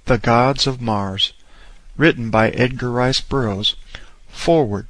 The Gods of Mars. Written by Edgar Rice Burroughs. Foreword.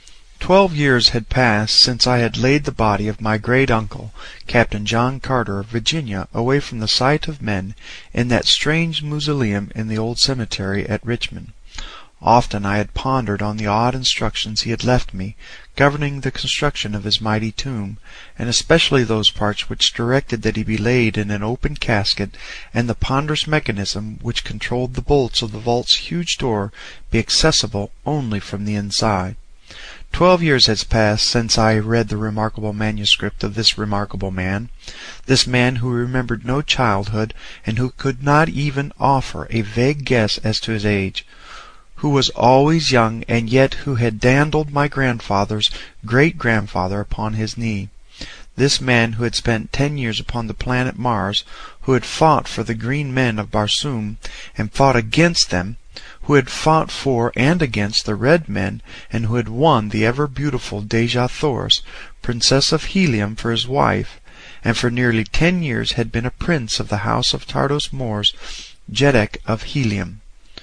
12 years had passed since I had laid the body of my great uncle, Captain John Carter of Virginia, away from the sight of men in that strange mausoleum in the old cemetery at Richmond. Often I had pondered on the odd instructions he had left me, governing the construction of his mighty tomb, and especially those parts which directed that he be laid in an open casket, and the ponderous mechanism which controlled the bolts of the vault's huge door be accessible only from the inside. 12 years has passed since I read the remarkable manuscript of this remarkable man, this man who remembered no childhood, and who could not even offer a vague guess as to his age, who was always young, and yet who had dandled my grandfather's great-grandfather upon his knee. This man who had spent 10 years upon the planet Mars, who had fought for the green men of Barsoom, and fought against them, who had fought for and against the red men, and who had won the ever-beautiful Dejah Thoris, Princess of Helium, for his wife, and for nearly 10 years had been a prince of the house of Tardos Mors, Jeddak of Helium.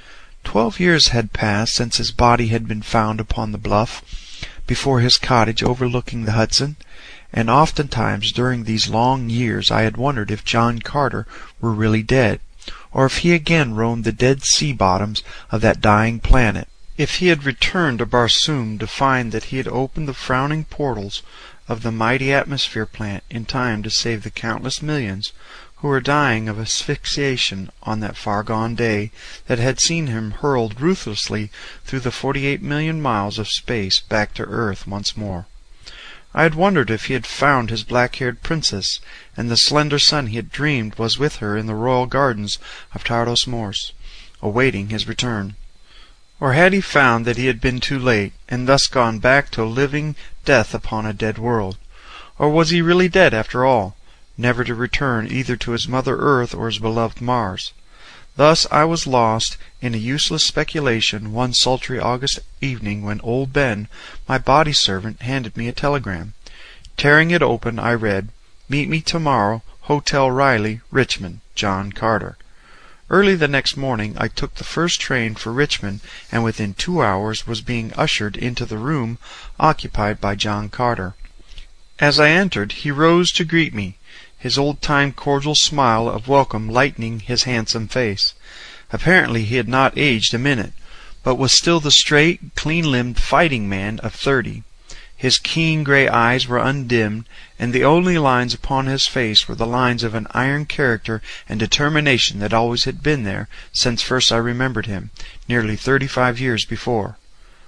12 years had passed since his body had been found upon the bluff before his cottage overlooking the Hudson, and oftentimes during these long years I had wondered if John Carter were really dead, or if he again roamed the dead sea bottoms of that dying planet, if he had returned to Barsoom to find that he had opened the frowning portals of the mighty atmosphere plant in time to save the countless millions who were dying of asphyxiation on that far-gone day that had seen him hurled ruthlessly through the 48 million miles of space back to Earth once more. I had wondered if he had found his black-haired princess, and the slender son he had dreamed was with her in the royal gardens of Tardos Mors, awaiting his return. Or had he found that he had been too late, and thus gone back to a living death upon a dead world? Or was he really dead after all, never to return either to his mother Earth or his beloved Mars? Thus I was lost in a useless speculation one sultry August evening when old Ben, my body servant, handed me a telegram. Tearing it open, I read, "Meet me tomorrow, Hotel Riley, Richmond, John Carter." Early the next morning I took the first train for Richmond, and within 2 hours was being ushered into the room occupied by John Carter. As I entered, he rose to greet me, his old-time cordial smile of welcome lightening his handsome face. Apparently he had not aged a minute, but was still the straight, clean-limbed fighting man of 30. His keen grey eyes were undimmed, and the only lines upon his face were the lines of an iron character and determination that always had been there since first I remembered him, nearly 35 years before.